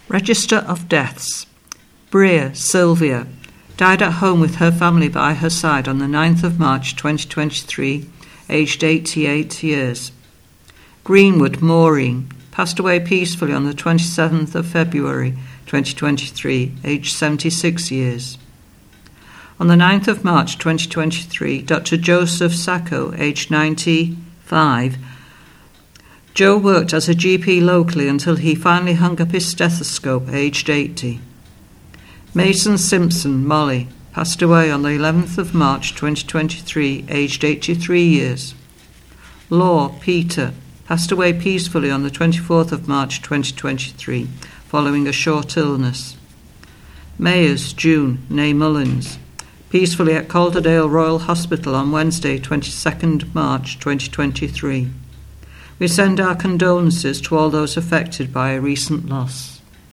Register of deaths. Breer, Sylvia, died at home with her family by her side on the 9th of March 2023, aged 88 years. Greenwood, Maureen, passed away peacefully on the 27th of February 2023, aged 76 years. On the 9th of March 2023, Dr. Joseph Sacco, aged 95. Joe worked as a GP locally until he finally hung up his stethoscope, aged 80. Mason Simpson, Molly, passed away on the 11th of March 2023, aged 83 years. Law, Peter, passed away peacefully on the 24th of March 2023, following a short illness. Mayers, June, née Mullins, peacefully at Calderdale Royal Hospital on Wednesday, 22nd March 2023. We send our condolences to all those affected by a recent loss.